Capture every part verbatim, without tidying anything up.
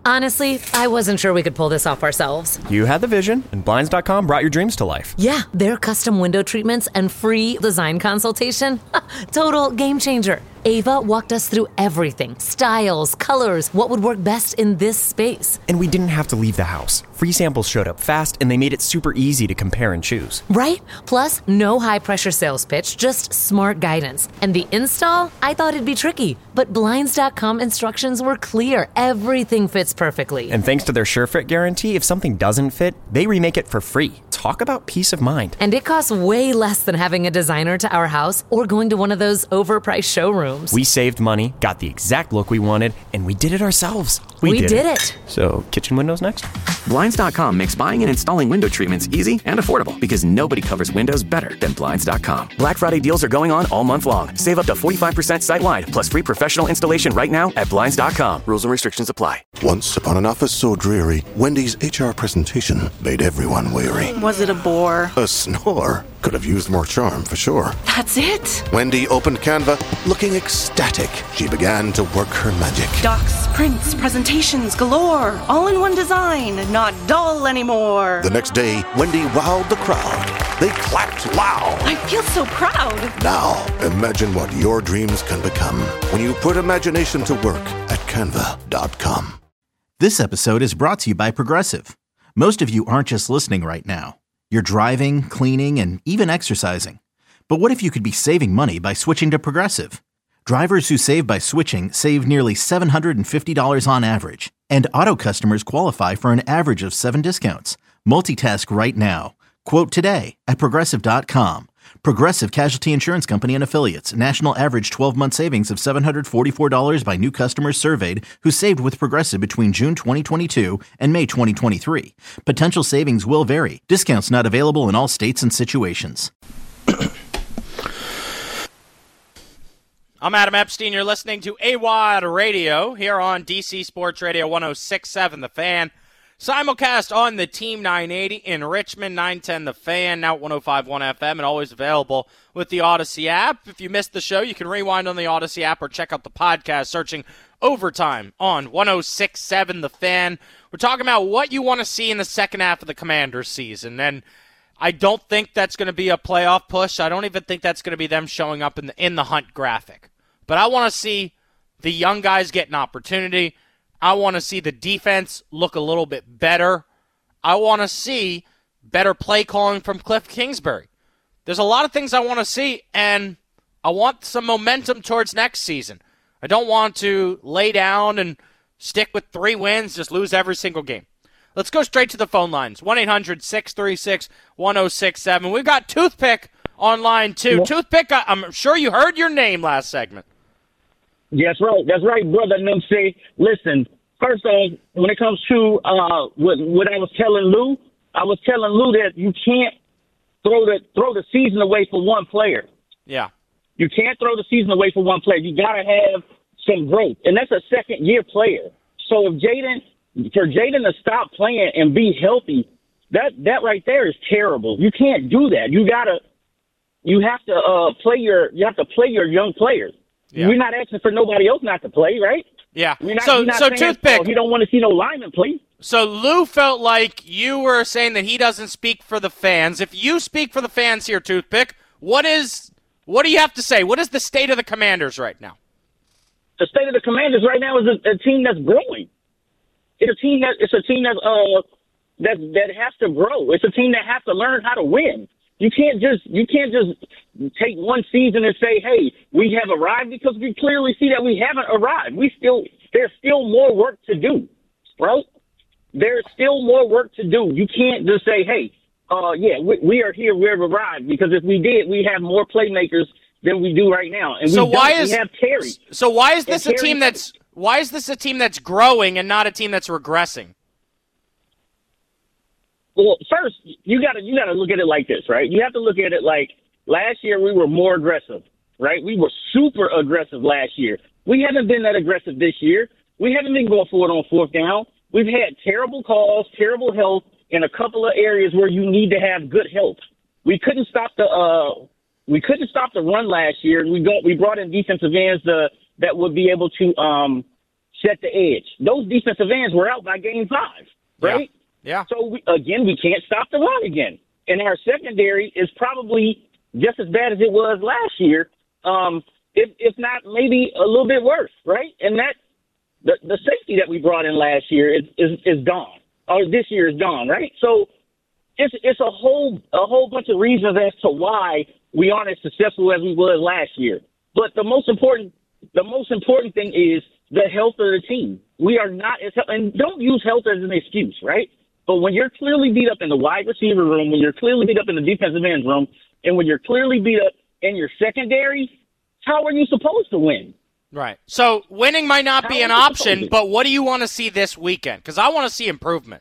Honestly, I wasn't sure we could pull this off ourselves. You had the vision, and Blinds dot com brought your dreams to life. Yeah, their custom window treatments and free design consultation. Total game changer. Ava walked us through everything. Styles, colors, what would work best in this space. And we didn't have to leave the house. Free samples showed up fast, and they made it super easy to compare and choose. Right? Plus, no high-pressure sales pitch, just smart guidance. And the install? I thought it'd be tricky. But Blinds dot com instructions were clear. Everything fits perfectly. And thanks to their SureFit guarantee, if something doesn't fit, they remake it for free. Talk about peace of mind. And it costs way less than having a designer to our house or going to one of those overpriced showrooms. We saved money, got the exact look we wanted, and we did it ourselves. We, we did, did it. it. So, kitchen windows next? Blinds dot com makes buying and installing window treatments easy and affordable because nobody covers windows better than Blinds dot com. Black Friday deals are going on all month long. Save up to forty-five percent site-wide, plus free professional installation right now at Blinds dot com. Rules and restrictions apply. Once upon an office so dreary, Wendy's H R presentation made everyone weary. Was it a bore? A snore. Could have used more charm, for sure. That's it? Wendy opened Canva, looking ecstatic. She began to work her magic. Docs, prints, presentations galore. All in one design. Not dull anymore. The next day, Wendy wowed the crowd. They clapped loud. I feel so proud. Now, imagine what your dreams can become when you put imagination to work at canva dot com. This episode is brought to you by Progressive. Most of you aren't just listening right now. You're driving, cleaning, and even exercising. But what if you could be saving money by switching to Progressive? Drivers who save by switching save nearly seven hundred fifty dollars on average. And auto customers qualify for an average of seven discounts. Multitask right now. Quote today at Progressive dot com. Progressive Casualty Insurance Company and Affiliates. National average twelve-month savings of seven hundred forty-four dollars by new customers surveyed who saved with Progressive between June twenty twenty-two and May twenty twenty-three. Potential savings will vary. Discounts not available in all states and situations. I'm Adam Epstein. You're listening to A W A D Radio here on D C Sports Radio one oh six point seven The Fan. Simulcast on the Team nine eighty in Richmond, nine ten The Fan, now at one oh five point one F M, and always available with the Odyssey app. If you missed the show, you can rewind on the Odyssey app or check out the podcast searching Overtime on one oh six point seven The Fan. We're talking about what you want to see in the second half of the Commanders season, and I don't think that's going to be a playoff push. I don't even think that's going to be them showing up in the, in the Hunt graphic. But I want to see the young guys get an opportunity. I want to see the defense look a little bit better. I want to see better play calling from Cliff Kingsbury. There's a lot of things I want to see, and I want some momentum towards next season. I don't want to lay down and stick with three wins, just lose every single game. Let's go straight to the phone lines. one eight hundred six three six one oh six seven. We've got Toothpick on line two. Yep. Toothpick, I'm sure you heard your name last segment. That's right. That's right, brother Nimsey. Listen, first off, when it comes to uh, what, what I was telling Lou, I was telling Lou that you can't throw the throw the season away for one player. Yeah. You can't throw the season away for one player. You got to have some growth, and that's a second-year player. So if Jaden, for Jaden to stop playing and be healthy, that that right there is terrible. You can't do that. You gotta, you have to uh, play your, you have to play your young players. Yeah. We're not asking for nobody else not to play, right? Yeah. We're not, so, we're not so saying, Toothpick, oh, you don't want to see no lineman play. So Lou felt like you were saying that he doesn't speak for the fans. If you speak for the fans here, Toothpick, what is, what do you have to say? What is the state of the Commanders right now? The state of the Commanders right now is a, a team that's growing. It's a team that it's a team that uh that that has to grow. It's a team that has to learn how to win. You can't just you can't just take one season and say, "Hey, we have arrived," because we clearly see that we haven't arrived. We still there's still more work to do, bro. There's still more work to do. You can't just say, "Hey, uh, yeah, we, we are here, we've arrived," because if we did, we have more playmakers than we do right now. And so we why don't. is we have Terry? So why is this and a Terry, team that's why is this a team that's growing and not a team that's regressing? Well, first, you gotta you gotta look at it like this, right? You have to look at it like last year we were more aggressive, right? We were super aggressive last year. We haven't been that aggressive this year. We haven't been going for it on fourth down. We've had terrible calls, terrible help in a couple of areas where you need to have good help. We couldn't stop the uh, we couldn't stop the run last year. We got we brought in defensive ends uh, that would be able to um, set the edge. Those defensive ends were out by game five, right? Yeah. yeah. So, we, again, we can't stop the run again. And our secondary is probably just as bad as it was last year, um, if, if not maybe a little bit worse, right? And that the, the safety that we brought in last year is, is, is gone, or this year is gone, right? So it's it's a whole a whole bunch of reasons as to why we aren't as successful as we was last year. But the most important the most important thing is the health of the team. We are not as and don't use health as an excuse, right? But when you're clearly beat up in the wide receiver room, when you're clearly beat up in the defensive end room, and when you're clearly beat up in your secondary, how are you supposed to win? Right. So winning might not how be an option, but what do you want to see this weekend? Because I want to see improvement.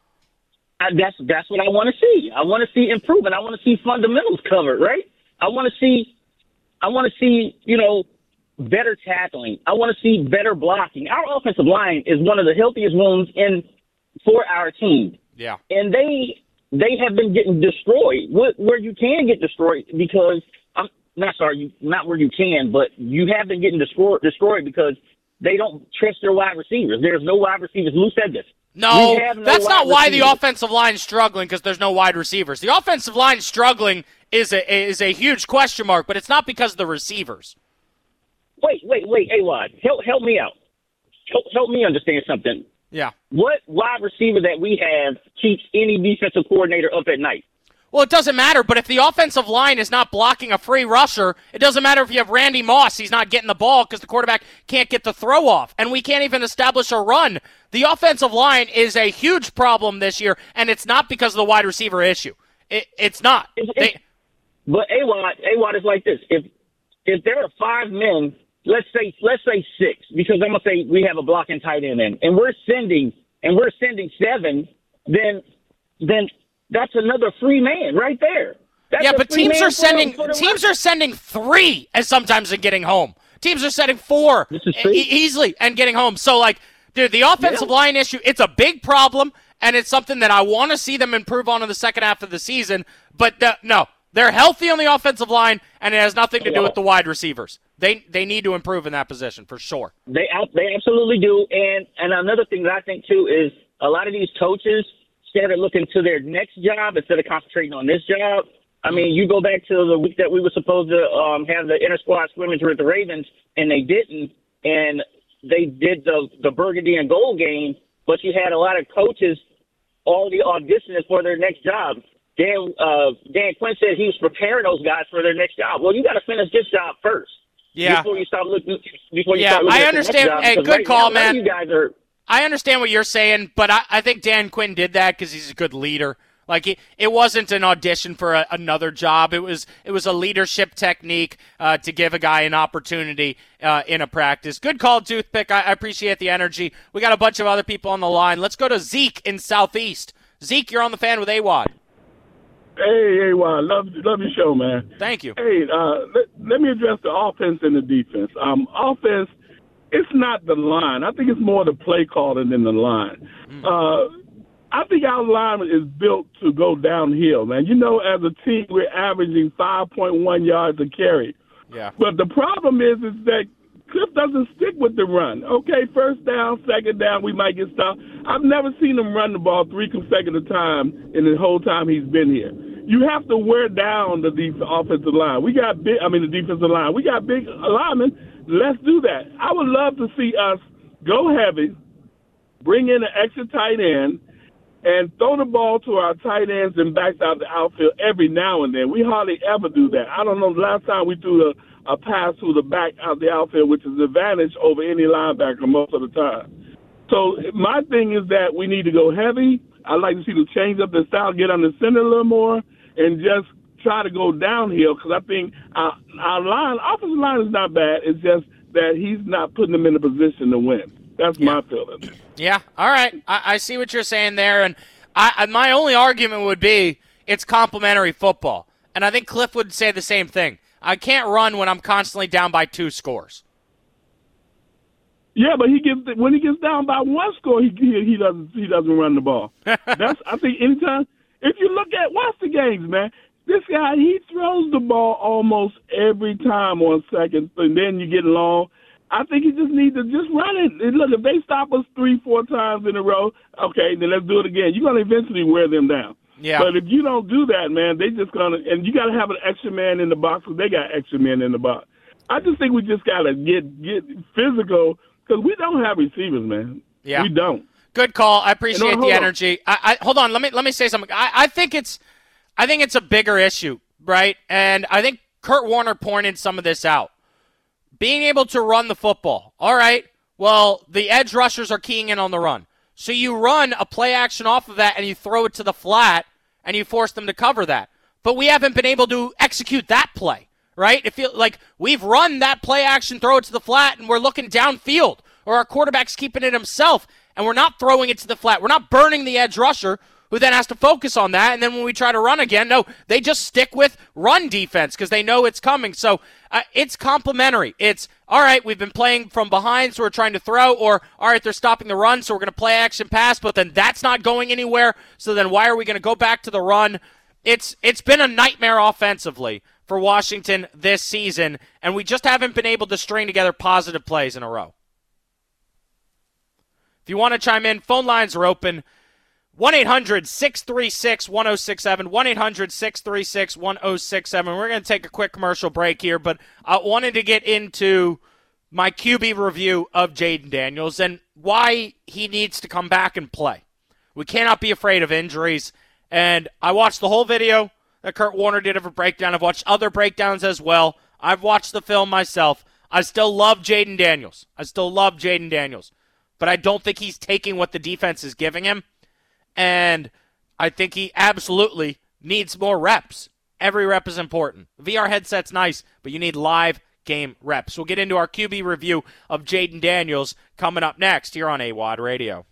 I, that's that's what I want to see. I want to see improvement. I want to see fundamentals covered, right? I want to see, I want to see, you know, better tackling. I want to see better blocking. Our offensive line is one of the healthiest ones in for our team. Yeah. And they they have been getting destroyed where, where you can get destroyed because I'm not sorry, you, not where you can, but you have been getting destroyed destroyed because they don't trust their wide receivers. There's no wide receivers. Lou said this. No, no that's not why receivers. the offensive line is struggling, because there's no wide receivers. The offensive line struggling is a is a huge question mark, but it's not because of the receivers. Wait, wait, wait, A-Wad, help help me out. Help, help me understand something. Yeah. What wide receiver that we have keeps any defensive coordinator up at night? Well, it doesn't matter, but if the offensive line is not blocking a free rusher, it doesn't matter if you have Randy Moss. He's not getting the ball because the quarterback can't get the throw off, and we can't even establish a run. The offensive line is a huge problem this year, and it's not because of the wide receiver issue. It, it's not. It's, they, it's, but A-Wad, A-Wad is like this. If if there are five men, let's say let's say six, because I'm gonna say we have a blocking tight end in, and we're sending and we're sending seven, then then. That's another free man right there. That's yeah, but teams are sending for the, for the teams are sending three as sometimes and getting home. Teams are sending four e- easily and getting home. So, like, dude, the offensive yeah. line issue, it's a big problem, and it's something that I want to see them improve on in the second half of the season. But, uh, no, they're healthy on the offensive line, and it has nothing to do with the wide receivers. They they need to improve in that position for sure. They they absolutely do. And, and another thing that I think, too, is a lot of these coaches – started looking to their next job instead of concentrating on this job. I mean, you go back to the week that we were supposed to um, have the inter-squad scrimmage with the Ravens, and they didn't, and they did the, the burgundy and gold game, but you had a lot of coaches already auditioning for their next job. Dan, uh, Dan Quinn said he was preparing those guys for their next job. Well, you got to finish this job first. Yeah. Before you start looking, before you yeah, start looking I at understand. the next Hey, job, good right call, now, man. You guys are – I understand what you're saying, but I, I think Dan Quinn did that because he's a good leader. Like, it, it wasn't an audition for a, another job. It was it was a leadership technique uh, to give a guy an opportunity uh, in a practice. Good call, Toothpick. I, I appreciate the energy. We got a bunch of other people on the line. Let's go to Zeke in Southeast. Zeke, you're on the fan with A-Wad. Hey, A-Wad. Love, love your show, man. Thank you. Hey, uh, let, let me address the offense and the defense. Um, offense, it's not the line. I think it's more the play calling than the line. Mm. Uh, I think our line is built to go downhill, man. You know, as a team, we're averaging five point one yards a carry. Yeah. But the problem is, is that Cliff doesn't stick with the run. Okay, first down, second down, we might get stopped. I've never seen him run the ball three consecutive times in the whole time he's been here. You have to wear down the def- offensive line. We got big, I mean, the defensive line. We got big linemen. Let's do that. I would love to see us go heavy, bring in an extra tight end, and throw the ball to our tight ends and backs out the outfield every now and then. We hardly ever do that. I don't know the last time we threw a, a pass to the back out the outfield, which is an advantage over any linebacker most of the time. So my thing is that we need to go heavy. I'd like to see them change up the style, get on the center a little more, and just try to go downhill, because I think our, our line, offensive line is not bad. It's just that he's not putting them in a position to win. That's yeah. my feeling. Yeah, all right. I, I see what you're saying there, and I, my only argument would be it's complementary football, and I think Cliff would say the same thing. I can't run when I'm constantly down by two scores. Yeah, but he gets when he gets down by one score, he he, he doesn't he doesn't run the ball. That's I think anytime. If you look at watch the games, man. This guy, he throws the ball almost every time on second, and then you get long. I think you just need to just run it. And look, if they stop us three, four times in a row, okay, then let's do it again. You're going to eventually wear them down. Yeah. But if you don't do that, man, they just going to – and you got to have an extra man in the box because they got extra men in the box. I just think we just got to get get physical because we don't have receivers, man. Yeah. We don't. Good call. I appreciate no, the on. energy. I, I hold on. Let me let me say something. I, I think it's I think it's a bigger issue, right? And I think Kurt Warner pointed some of this out. Being able to run the football. All right. Well, the edge rushers are keying in on the run. So you run a play action off of that and you throw it to the flat and you force them to cover that. But we haven't been able to execute that play, right? It feels like we've run that play action, throw it to the flat, and we're looking downfield. Or our quarterback's keeping it himself, and we're not throwing it to the flat. We're not burning the edge rusher, who then has to focus on that. And then when we try to run again, no, they just stick with run defense because they know it's coming. So uh, it's complementary. It's, all right, we've been playing from behind, so we're trying to throw, or, all right, they're stopping the run, so we're going to play action pass, but then that's not going anywhere. So then why are we going to go back to the run? It's It's been a nightmare offensively for Washington this season, and we just haven't been able to string together positive plays in a row. If you want to chime in, phone lines are open. one eight hundred six three six one oh six seven, one eight hundred six three six one oh six seven. We're going to take a quick commercial break here, but I wanted to get into my Q B review of Jayden Daniels and why he needs to come back and play. We cannot be afraid of injuries, and I watched the whole video that Kurt Warner did of a breakdown. I've watched other breakdowns as well. I've watched the film myself. I still love Jayden Daniels. I still love Jayden Daniels. But I don't think he's taking what the defense is giving him. And I think he absolutely needs more reps. Every rep is important. The V R headset's nice, but you need live game reps. We'll get into our Q B review of Jayden Daniels coming up next here on A W O D Radio.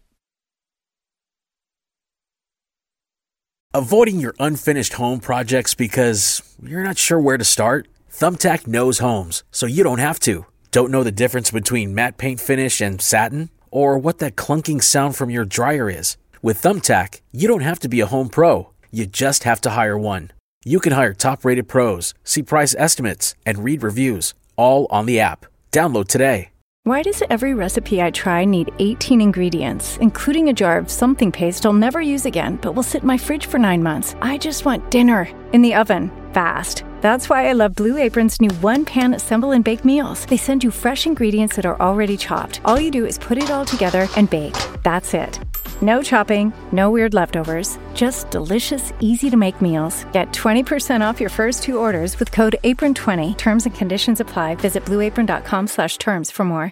Avoiding your unfinished home projects because you're not sure where to start? Thumbtack knows homes, so you don't have to. Don't know the difference between matte paint finish and satin? Or what that clunking sound from your dryer is? With Thumbtack, you don't have to be a home pro. You just have to hire one. You can hire top-rated pros, see price estimates, and read reviews, all on the app. Download today. Why does every recipe I try need eighteen ingredients, including a jar of something paste I'll never use again, but will sit in my fridge for nine months? I just want dinner in the oven, fast. That's why I love Blue Apron's new one-pan assemble and bake meals. They send you fresh ingredients that are already chopped. All you do is put it all together and bake. That's it. No chopping, no weird leftovers, just delicious, easy-to-make meals. Get twenty percent off your first two orders with code apron twenty. Terms and conditions apply. Visit blueapron.com slash terms for more.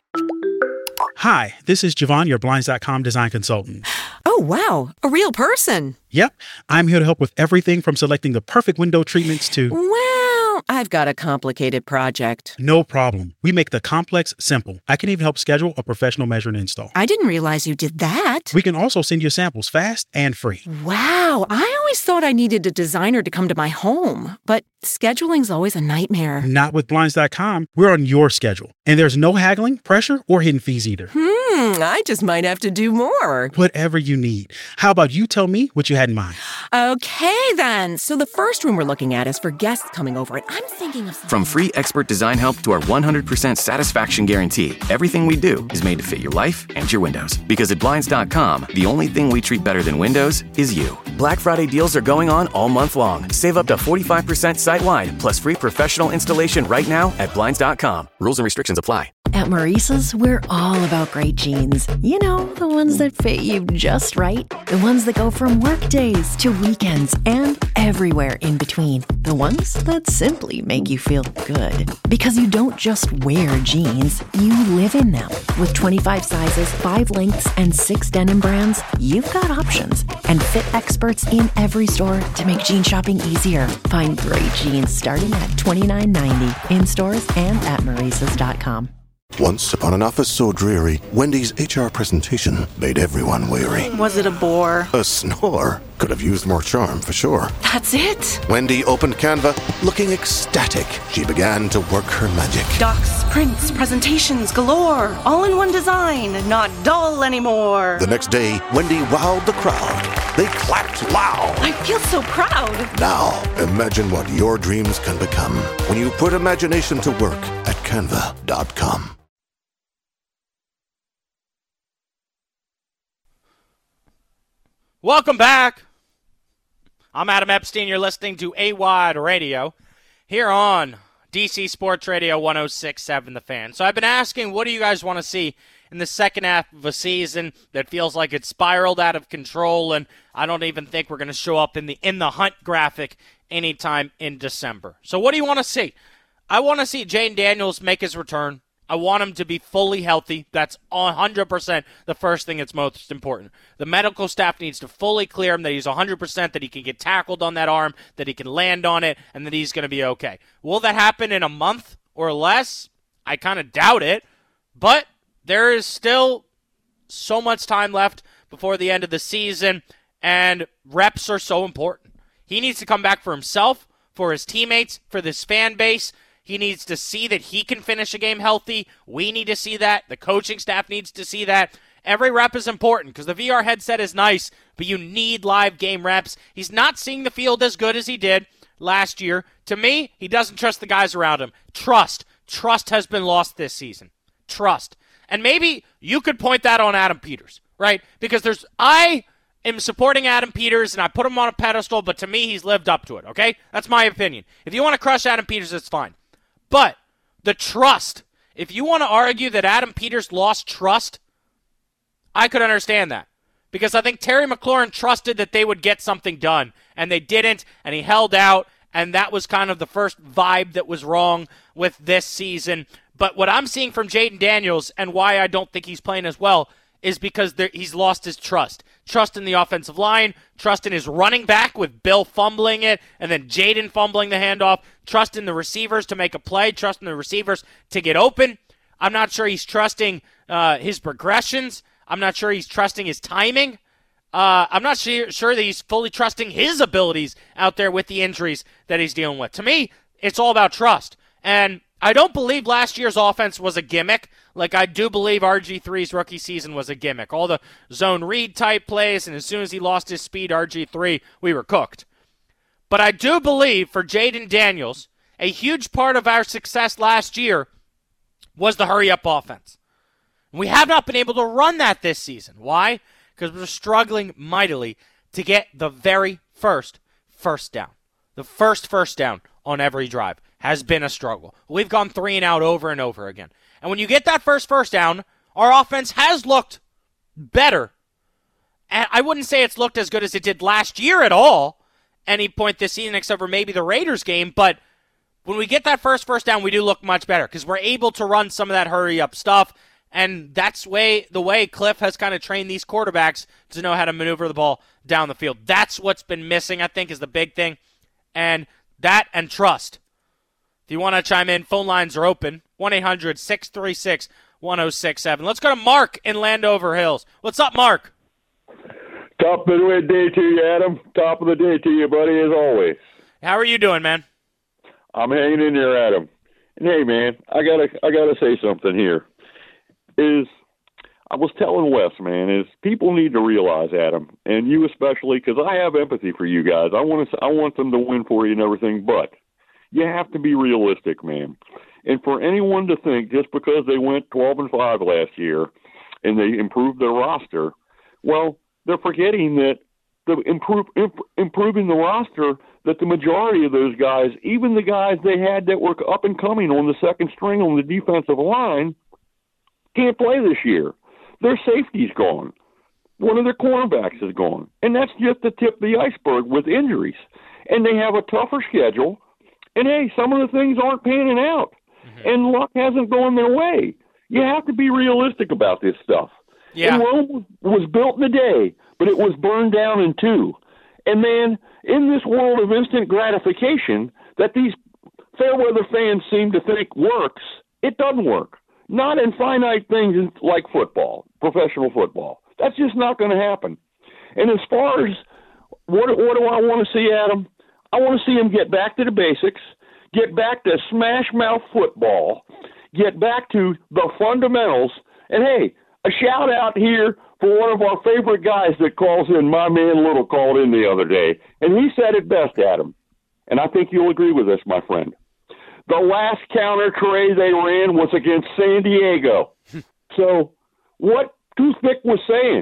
Hi, this is Javon, your Blinds dot com design consultant. Oh, wow. A real person. Yep. I'm here to help with everything from selecting the perfect window treatments to... Well, I've got a complicated project. No problem. We make the complex simple. I can even help schedule a professional measure and install. I didn't realize you did that. We can also send you samples fast and free. Wow. I always thought I needed a designer to come to my home, but scheduling's always a nightmare. Not with Blinds dot com. We're on your schedule. And there's no haggling, pressure, or hidden fees either. Hmm, I just might have to do more. Whatever you need. How about you tell me what you had in mind? Okay, then. So the first room we're looking at is for guests coming over, and I'm thinking of... From free expert design help to our one hundred percent satisfaction guarantee, everything we do is made to fit your life and your windows. Because at Blinds dot com, the only thing we treat better than windows is you. Black Friday deals are going on all month long. Save up to forty-five percent site-wide, plus free professional installation right now at Blinds dot com. Rules and restrictions apply. At Maurice's, we're all about great jeans. You know, the ones that fit you just right. The ones that go from work days to weekends and everywhere in between. The ones that simply make you feel good. Because you don't just wear jeans, you live in them. With twenty-five sizes, five lengths, and six denim brands, you've got options. And fit experts in every store to make jean shopping easier. Find great jeans starting at twenty-nine ninety in stores and at Maurices dot com. Once upon an office so dreary, Wendy's H R presentation made everyone weary. Was it a bore? A snore. Could have used more charm, for sure. That's it. Wendy opened Canva, looking ecstatic. She began to work her magic. Docs, prints, presentations galore. All in one design, not dull anymore. The next day, Wendy wowed the crowd. They clapped loud. I feel so proud. Now, imagine what your dreams can become when you put imagination to work at canva dot com. Welcome back. I'm Adam Epstein. You're listening to A-Wide Radio here on D C Sports Radio one oh six point seven The Fan. So I've been asking, what do you guys want to see in the second half of a season that feels like it's spiraled out of control, and I don't even think we're going to show up in the in the hunt graphic anytime in December. So what do you want to see? I want to see Jayden Daniels make his return. I want him to be fully healthy. That's one hundred percent the first thing that's most important. The medical staff needs to fully clear him that he's one hundred percent, that he can get tackled on that arm, that he can land on it, and that he's going to be okay. Will that happen in a month or less? I kind of doubt it, but there is still so much time left before the end of the season, and reps are so important. He needs to come back for himself, for his teammates, for this fan base. He needs to see that he can finish a game healthy. We need to see that. The coaching staff needs to see that. Every rep is important because the V R headset is nice, but you need live game reps. He's not seeing the field as good as he did last year. To me, he doesn't trust the guys around him. Trust. Trust has been lost this season. Trust. And maybe you could point that on Adam Peters, right? Because there's I am supporting Adam Peters, and I put him on a pedestal, but to me, he's lived up to it, okay? That's my opinion. If you want to crush Adam Peters, it's fine. But the trust, if you want to argue that Adam Peters lost trust, I could understand that. Because I think Terry McLaurin trusted that they would get something done, and they didn't, and he held out, and that was kind of the first vibe that was wrong with this season. But what I'm seeing from Jayden Daniels, and why I don't think he's playing as well, is because there, he's lost his trust. Trust in the offensive line, trust in his running back with Bill fumbling it, and then Jayden fumbling the handoff, trust in the receivers to make a play, trust in the receivers to get open. I'm not sure he's trusting uh, his progressions. I'm not sure he's trusting his timing. Uh, I'm not sure, sure that he's fully trusting his abilities out there with the injuries that he's dealing with. To me, it's all about trust. And I don't believe last year's offense was a gimmick. Like, I do believe R G three's rookie season was a gimmick. All the zone read type plays, and as soon as he lost his speed, R G three, we were cooked. But I do believe for Jayden Daniels, a huge part of our success last year was the hurry-up offense. We have not been able to run that this season. Why? Because we're struggling mightily to get the very first first down. The first first down on every drive has been a struggle. We've gone three and out over and over again. And when you get that first first down, our offense has looked better. And I wouldn't say it's looked as good as it did last year at all, any point this season except for maybe the Raiders game. But when we get that first first down, we do look much better because we're able to run some of that hurry-up stuff. And that's way the way Cliff has kind of trained these quarterbacks to know how to maneuver the ball down the field. That's what's been missing, I think, is the big thing. And that and trust. If you want to chime in, phone lines are open. one eight hundred six three six one oh six seven. Let's go to Mark in Landover Hills. What's up, Mark? Top of the day to you, Adam. Top of the day to you, buddy, as always. How are you doing, man? I'm hanging in there, Adam. And hey, man, I gotta, I gotta say something here. Is I was telling Wes, man, is people need to realize, Adam, and you especially, because I have empathy for you guys. I want to, I want them to win for you and everything, but you have to be realistic, man. And for anyone to think just because they went twelve and five last year and they improved their roster, well, they're forgetting that the improve, imp, improving the roster, that the majority of those guys, even the guys they had that were up and coming on the second string on the defensive line, can't play this year. Their safety's gone. One of their cornerbacks is gone. And that's just the tip of the iceberg with injuries. And they have a tougher schedule. And, hey, some of the things aren't panning out. Mm-hmm. And luck hasn't gone their way. You have to be realistic about this stuff. Yeah. And Rome was built in a day, but it was burned down in two. And, man, in this world of instant gratification that these fair-weather fans seem to think works, it doesn't work. Not in finite things like football, professional football. That's just not going to happen. And as far as what, what do I want to see, Adam? I want to see him get back to the basics, get back to smash-mouth football, get back to the fundamentals. And, hey, a shout-out here for one of our favorite guys that calls in. My man Little called in the other day, and he said it best, Adam. And I think you'll agree with this, my friend. The last counter tray they ran was against San Diego. So what Toothpick was saying,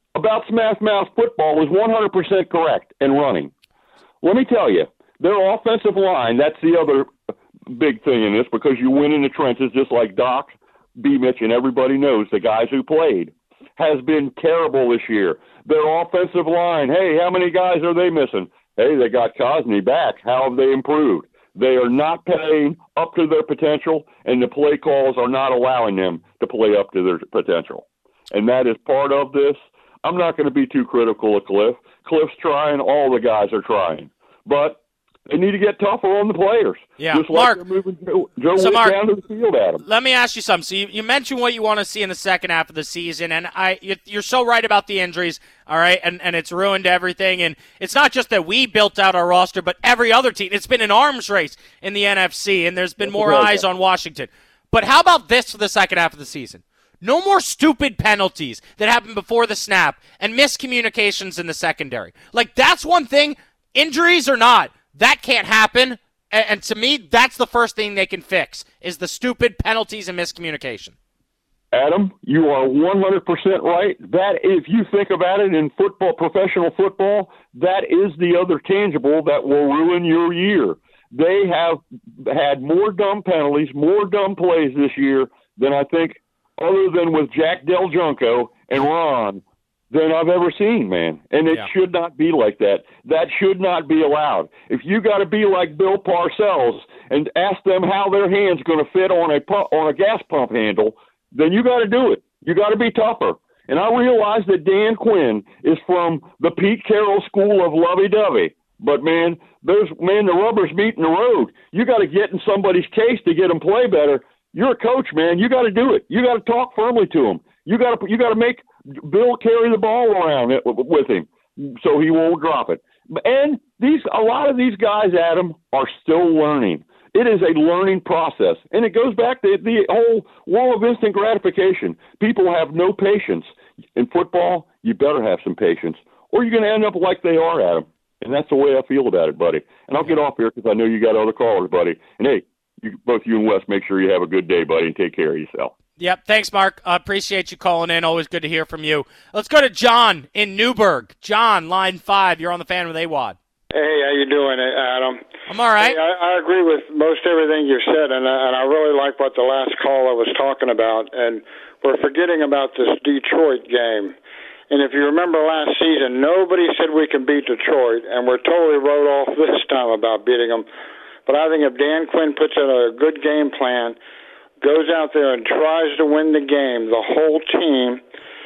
about Smash Mouth football was one hundred percent correct in running. Let me tell you, their offensive line, that's the other big thing in this, because you win in the trenches just like Doc, B. Mitch, and everybody knows, the guys who played, has been terrible this year. Their offensive line, hey, how many guys are they missing? Hey, they got Cosney back. How have they improved? They are not playing up to their potential, and the play calls are not allowing them to play up to their potential. And that is part of this. I'm not going to be too critical of Cliff. Cliff's trying. All the guys are trying. But they need to get tougher on the players. Yeah, Just like Mark, they're moving Joe, Joe so Witt Mark, down to the field at him. Let me ask you something. So you, you mentioned what you want to see in the second half of the season, and I you, you're so right about the injuries, all right, and, and it's ruined everything. And it's not just that we built out our roster, but every other team. It's been an arms race in the N F C, and there's been more eyes on Washington. But how about this for the second half of the season? No more stupid penalties that happened before the snap and miscommunications in the secondary. Like, that's one thing, injuries or not, that can't happen. And, and to me, that's the first thing they can fix, is the stupid penalties and miscommunication. Adam, you are one hundred percent right. That, if you think about it in football, professional football, that is the other tangible that will ruin your year. They have had more dumb penalties, more dumb plays this year than I think, other than with Jack Del Junco and Ron, than I've ever seen, man. And it yeah. should not be like that. That should not be allowed. If you got to be like Bill Parcells and ask them how their hand's going to fit on a pump, on a gas pump handle, then you got to do it. You got to be tougher. And I realize that Dan Quinn is from the Pete Carroll school of lovey-dovey. But, man, there's, man, the rubber's meeting the road. You got to get in somebody's case to get them play better. You're a coach, man. You got to do it. You got to talk firmly to him. You got to you got to make Bill carry the ball around it with him so he won't drop it. And these a lot of these guys, Adam, are still learning. It is a learning process, and it goes back to the whole world of instant gratification. People have no patience. In football, you better have some patience, or you're going to end up like they are, Adam. And that's the way I feel about it, buddy. And I'll get off here because I know you got other callers, buddy. And hey, You, both you and Wes, make sure you have a good day, buddy, and take care of yourself. Yep, thanks, Mark. I uh, appreciate you calling in. Always good to hear from you. Let's go to John in Newburgh. John, line five. You're on the Fan with A W A D. Hey, how you doing, Adam? I'm all right. Hey, I, I agree with most everything you said, and, and I really like what the last caller was talking about. And we're forgetting about this Detroit game. And if you remember last season, nobody said we can beat Detroit, and we're totally wrote off this time about beating them. But I think if Dan Quinn puts in a good game plan, goes out there and tries to win the game, the whole team,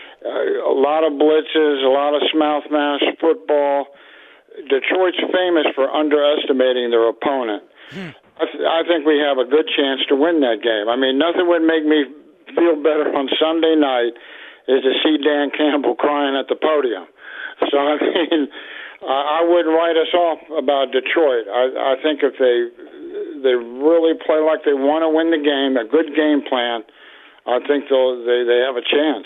uh, a lot of blitzes, a lot of mouth mash football. Detroit's famous for underestimating their opponent. Hmm. I, th- I think we have a good chance to win that game. I mean, nothing would make me feel better on Sunday night is to see Dan Campbell crying at the podium. So, I mean, I wouldn't write us off about Detroit. I, I think if they they really play like they want to win the game, a good game plan, I think they'll, they they have a chance.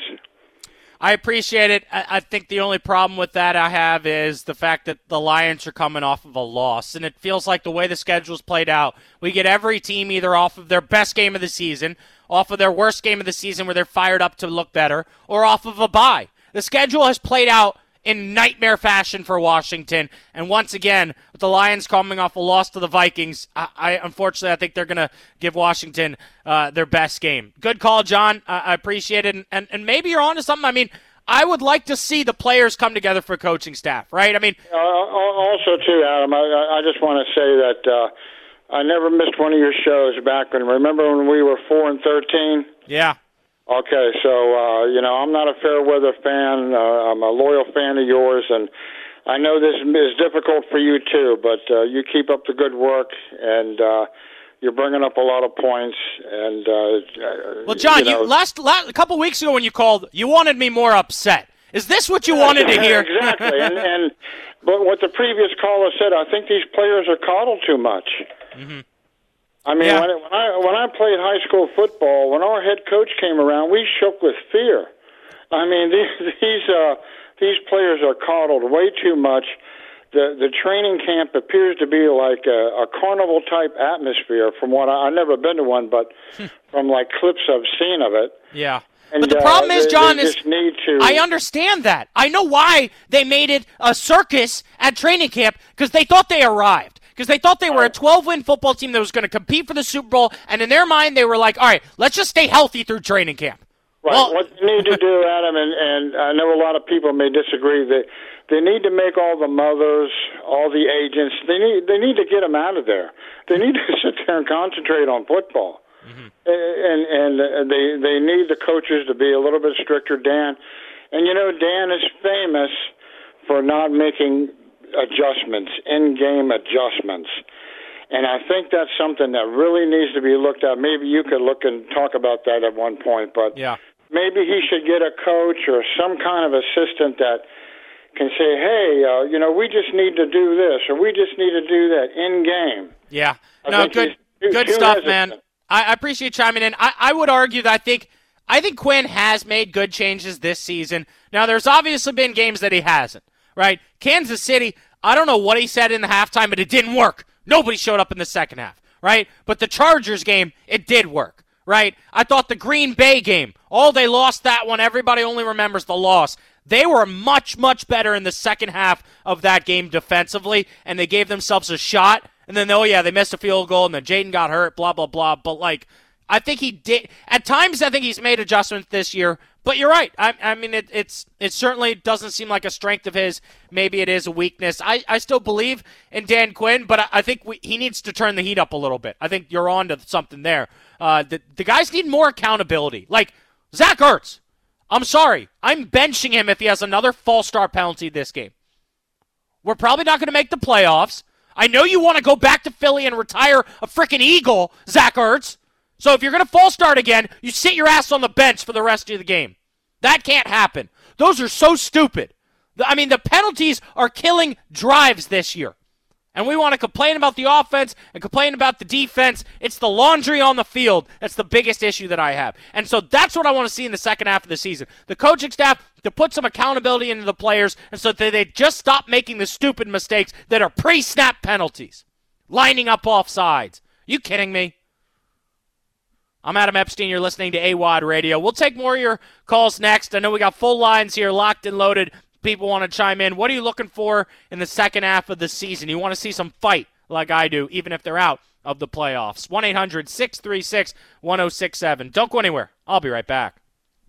I appreciate it. I, I think the only problem with that I have is the fact that the Lions are coming off of a loss, and it feels like the way the schedule's played out, we get every team either off of their best game of the season, off of their worst game of the season where they're fired up to look better, or off of a bye. The schedule has played out in nightmare fashion for Washington. And once again, with the Lions coming off a loss to the Vikings, I, I unfortunately, I think they're going to give Washington uh, their best game. Good call, John. I, I appreciate it. And, and, and maybe you're on to something. I mean, I would like to see the players come together for coaching staff, right? I mean, uh, also, too, Adam, I, I just want to say that uh, I never missed one of your shows back when, remember when we were four and thirteen? Yeah. Okay, so, uh, you know, I'm not a fair weather fan. Uh, I'm a loyal fan of yours, and I know this is difficult for you, too, but uh, you keep up the good work, and uh, you're bringing up a lot of points. And uh, Well, John, you, know, you last, last a couple weeks ago when you called, you wanted me more upset. Is this what you wanted to hear? Exactly, and, and but what the previous caller said, I think these players are coddled too much. Mm-hmm. I mean, yeah. when, when I when I played high school football, when our head coach came around, we shook with fear. I mean, these these uh, these players are coddled way too much. the the training camp appears to be like a, a carnival type atmosphere. From what I, I've never been to one, but from like clips I've seen of it. Yeah. And, but the problem uh, is, they, John, they is just need to. I understand that. I know why they made it a circus at training camp, because they thought they arrived. Because they thought they were a twelve-win football team that was going to compete for the Super Bowl, and in their mind they were like, all right, let's just stay healthy through training camp. Right. Well, what they need to do, Adam, and, and I know a lot of people may disagree, that they need to make all the mothers, all the agents, they need they need to get them out of there. They need to sit there and concentrate on football. Mm-hmm. And and they they need the coaches to be a little bit stricter. Dan, and you know Dan is famous for not making adjustments, in-game adjustments, and I think that's something that really needs to be looked at. Maybe you could look and talk about that at one point, but yeah. maybe he should get a coach or some kind of assistant that can say, hey, uh, you know, we just need to do this or we just need to do that in-game. Yeah, I no, good, too, good too stuff, hesitant. man. I, I appreciate chiming in. I, I would argue that I think I think Quinn has made good changes this season. Now, there's obviously been games that he hasn't, right? Kansas City, I don't know what he said in the halftime, but it didn't work. Nobody showed up in the second half, right? But the Chargers game, it did work, right? I thought the Green Bay game, oh, they lost that one. Everybody only remembers the loss. They were much, much better in the second half of that game defensively, and they gave themselves a shot. And then, oh, yeah, they missed a field goal, and then Jaden got hurt, blah, blah, blah. But, like, I think he did – at times I think he's made adjustments this year. But you're right. I, I mean, it, it's it certainly doesn't seem like a strength of his. Maybe it is a weakness. I, I still believe in Dan Quinn, but I, I think we, he needs to turn the heat up a little bit. I think you're on to something there. Uh, the, the guys need more accountability. Like, Zach Ertz, I'm sorry. I'm benching him if he has another false start penalty this game. We're probably not going to make the playoffs. I know you want to go back to Philly and retire a freaking Eagle, Zach Ertz. So if you're going to false start again, you sit your ass on the bench for the rest of the game. That can't happen. Those are so stupid. I mean, the penalties are killing drives this year. And we want to complain about the offense and complain about the defense. It's the laundry on the field that's the biggest issue that I have. And so that's what I want to see in the second half of the season. The coaching staff to put some accountability into the players and so that they just stop making the stupid mistakes that are pre-snap penalties. Lining up off sides. You kidding me? I'm Adam Epstein. You're listening to A W O D Radio. We'll take more of your calls next. I know we got full lines here, locked and loaded. People want to chime in. What are you looking for in the second half of the season? You want to see some fight like I do, even if they're out of the playoffs. one eight hundred six three six one oh six seven. Don't go anywhere. I'll be right back.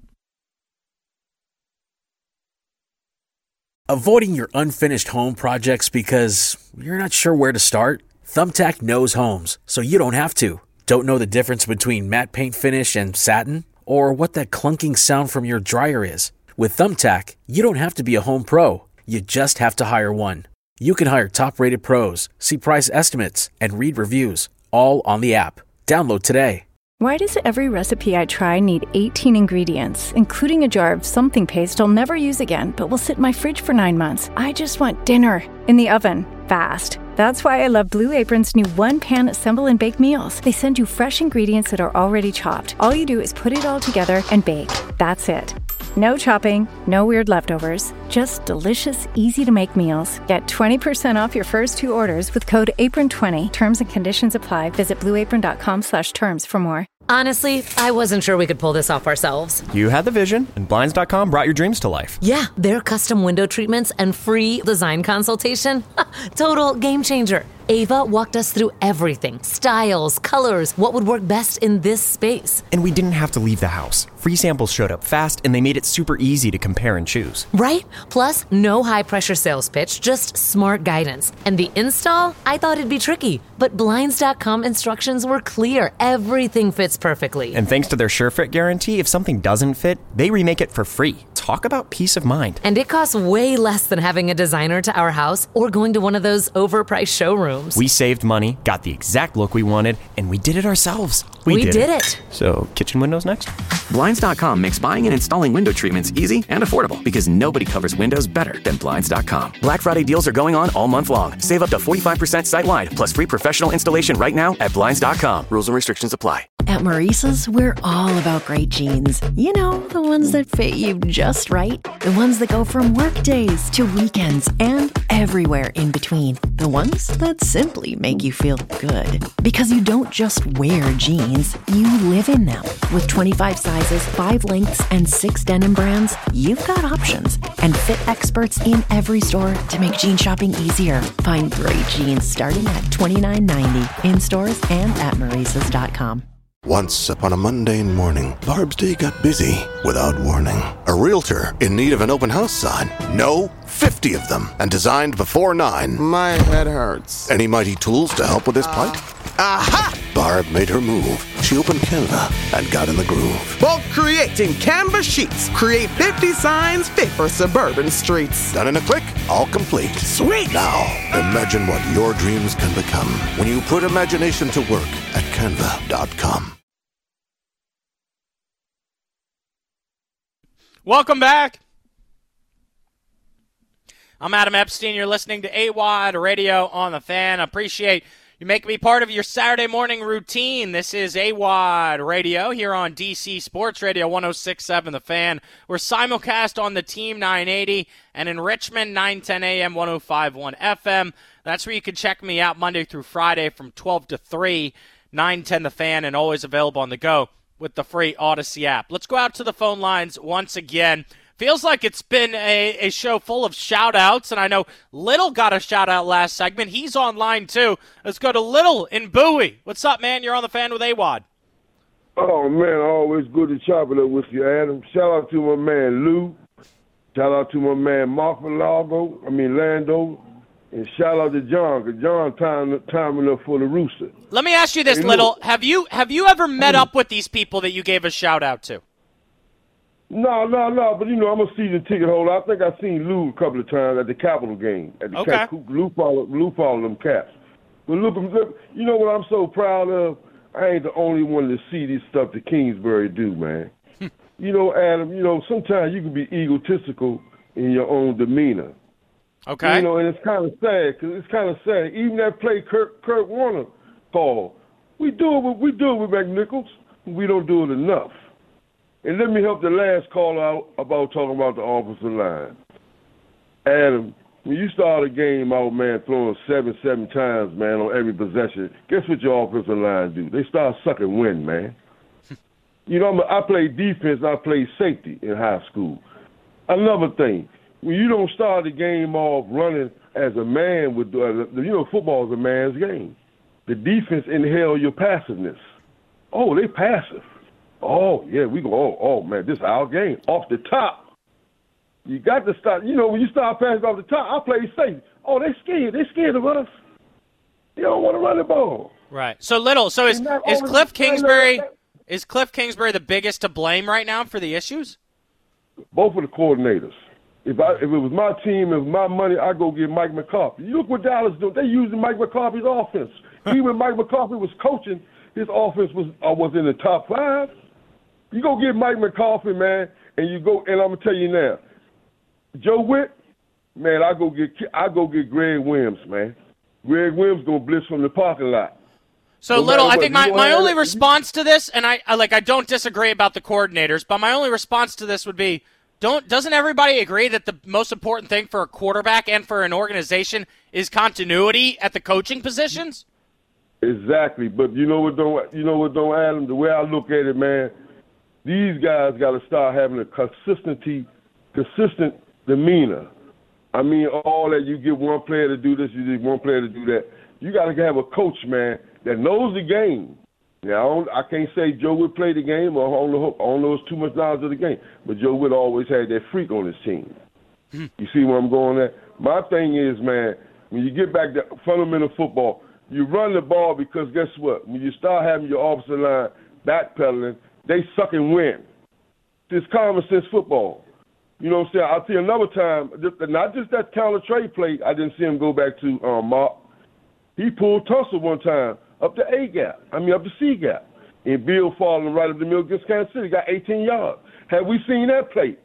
Avoiding your unfinished home projects because you're not sure where to start? Thumbtack knows homes, so you don't have to. Don't know the difference between matte paint finish and satin? Or what that clunking sound from your dryer is? With Thumbtack, you don't have to be a home pro. You just have to hire one. You can hire top-rated pros, see price estimates, and read reviews, all on the app. Download today. Why does every recipe I try need eighteen ingredients, including a jar of something paste I'll never use again, but will sit in my fridge for nine months? I just want dinner in the oven, fast. That's why I love Blue Apron's new one-pan assemble and bake meals. They send you fresh ingredients that are already chopped. All you do is put it all together and bake. That's it. No chopping, no weird leftovers, just delicious, easy-to-make meals. Get twenty percent off your first two orders with code apron twenty. Terms and conditions apply. Visit blueapron.com slash terms for more. Honestly, I wasn't sure we could pull this off ourselves. You had the vision, and Blinds dot com brought your dreams to life. Yeah, their custom window treatments and free design consultation. Total game changer. Ava walked us through everything. Styles, colors, what would work best in this space. And we didn't have to leave the house. Free samples showed up fast, and they made it super easy to compare and choose. Right? Plus, no high-pressure sales pitch, just smart guidance. And the install? I thought it'd be tricky. But Blinds dot com instructions were clear. Everything fits perfectly. And thanks to their SureFit guarantee, if something doesn't fit, they remake it for free. Talk about peace of mind. And it costs way less than having a designer to our house or going to one of those overpriced showrooms. We saved money, got the exact look we wanted, and we did it ourselves. We, we did, did it. it. So, kitchen windows next? Blinds dot com makes buying and installing window treatments easy and affordable because nobody covers windows better than Blinds dot com. Black Friday deals are going on all month long. Save up to forty-five percent site-wide, plus free professional installation right now at Blinds dot com. Rules and restrictions apply. At Maurice's, we're all about great jeans. You know, the ones that fit you just right. The ones that go from work days to weekends and everywhere in between. The ones that simply make you feel good. Because you don't just wear jeans, you live in them. With twenty-five sizes, five lengths, and six denim brands, you've got options. And fit experts in every store to make jean shopping easier. Find great jeans starting at twenty-nine ninety in stores and at Maurices dot com. Once upon a mundane morning, Barb's day got busy without warning. A realtor in need of an open house sign. No, fifty of them, and designed before nine. My head hurts. Any mighty tools to help with this plight? Aha! Barb made her move. She opened Canva and got in the groove. Bulk creating Canva sheets. Create fifty signs fit for suburban streets. Done in a click, all complete. Sweet! Now, imagine what your dreams can become when you put imagination to work at canva dot com. Welcome back. I'm Adam Epstein. You're listening to A W O D Radio on the Fan. I appreciate you making me part of your Saturday morning routine. This is A W O D Radio here on D C Sports Radio one oh six point seven The Fan. We're simulcast on the Team nine eighty and in Richmond nine ten A M, one oh five point one F M. That's where you can check me out Monday through Friday from twelve to three, nine ten The Fan, and always available on the go with the free Odyssey app. Let's go out to the phone lines once again. Feels like it's been a, a show full of shout-outs, and I know Little got a shout-out last segment. He's online, too. Let's go to Little in Bowie. What's up, man? You're on the Fan with A W O D. Oh, man, always good to chop it up with you, Adam. Shout-out to my man, Lou. Shout-out to my man, Mark Malago, I mean, Lando. And shout-out to John, because John time, timing up for the Rooster. Let me ask you this, hey, Little. Look, have you have you ever met up with these people that you gave a shout-out to? No, no, no, but, you know, I'm a season ticket holder. I think I've seen Lou a couple of times at the Capitol game. At the okay. Cap, Lou followed, Lou followed them Caps. But look, look, you know what I'm so proud of? I ain't the only one to see this stuff that Kingsbury do, man. You know, Adam, you know, sometimes you can be egotistical in your own demeanor. Okay. You know, and it's kind of sad, because it's kind of sad. Even that play Kurt, Kurt Warner called, we do it with, we do it with McNichols. We don't do it enough. And let me help the last call out about talking about the offensive line. Adam, when you start a game out, man, throwing seven, seven times, man, on every possession, guess what your offensive line do? They start sucking wind, man. You know, I'm a, I played defense, I played safety in high school. Another thing, when you don't start the game off running as a man, with uh, you know, football is a man's game. The defense inhale your passiveness. Oh, they passive. Oh, yeah, we go, oh, oh, man, this is our game. Off the top. You got to start, you know, when you start passing off the top, I play safe. Oh, they scared. They scared of us. They don't want to run the ball. Right. So, Little, so is, is Cliff Kingsbury is Cliff Kingsbury the biggest to blame right now for the issues? Both of the coordinators. If I if it was my team, if my money, I'd go get Mike McCarthy. You look what Dallas doing. They using Mike McCarthy's offense. Even when Mike McCarthy was coaching, his offense was uh, was in the top five. You go get Mike McCarthy, man, and you go, and I'm gonna tell you now, Joe Witt, man, I go get I go get Greg Williams, man. Greg Williams gonna blitz from the parking lot. So, no Little, I think my, my only response to this, and I, I like I don't disagree about the coordinators, but my only response to this would be, don't doesn't everybody agree that the most important thing for a quarterback and for an organization is continuity at the coaching positions? Exactly, but you know what, don't you know what, don't Adam? The way I look at it, man. These guys got to start having a consistency, consistent demeanor. I mean, all that you get one player to do this, you get one player to do that. You got to have a coach, man, that knows the game. Now, I, don't, I can't say Joe Witt play the game or on the hook. I don't know it's too much knowledge of the game. But Joe Witt always had that freak on his team. You see where I'm going at? My thing is, man, when you get back to fundamental football, you run the ball because guess what? When you start having your offensive line backpedaling, they suck and win. It's common sense football. You know what I'm saying? I'll see another time, not just that counter trade play, I didn't see him go back to um, Mark. He pulled Tulsa one time up the A gap, I mean up the C gap. And Bill falling right up the middle against Kansas City, got eighteen yards. Have we seen that play?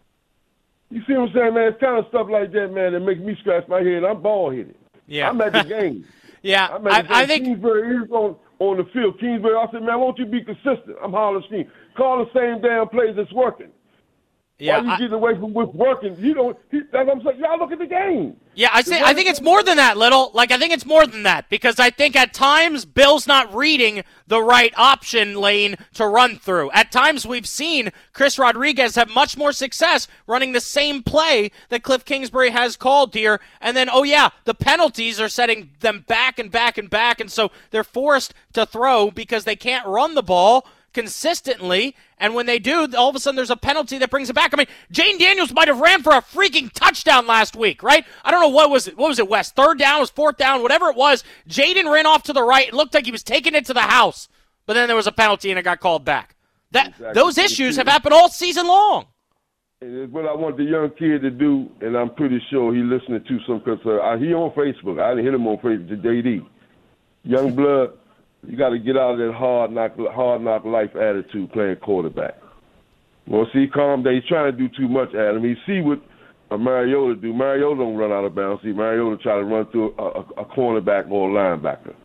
You see what I'm saying, man? It's kind of stuff like that, man, that makes me scratch my head. I'm bald-headed. Yeah. I'm at the game. yeah, I'm at the I, game. I think Kingsbury is on, on the field. Kingsbury, I said, man, won't you be consistent? I'm hollering, Steve. Call the same damn plays that's working. Yeah, Why you I, getting away from what's working? You don't. He, that's what I'm saying. Y'all look at the game. Yeah, I say I think it's more than that, Little. Like I think it's more than that because I think at times Bill's not reading the right option lane to run through. At times we've seen Chris Rodriguez have much more success running the same play that Cliff Kingsbury has called here, and then oh yeah, the penalties are setting them back and back and back, and so they're forced to throw because they can't run the ball consistently, and when they do, all of a sudden there's a penalty that brings it back. I mean, Jane Daniels might have ran for a freaking touchdown last week, right? I don't know what was it. What was it, Wes? Third down, was fourth down, whatever it was. Jaden ran off to the right. It looked like he was taking it to the house, but then there was a penalty and it got called back. That exactly. Those issues have happened all season long. It's what I want the young kid to do, and I'm pretty sure he's listening to some, because uh, he on Facebook. I didn't hit him on Facebook, J D. Young blood. You got to get out of that hard knock, hard knock life attitude playing quarterback. Well, see, calm down. He's trying to do too much, Adam. He see what uh, Mariota do. Mariota don't run out of bounds. See, Mariota try to run through a, a, a cornerback or a linebacker.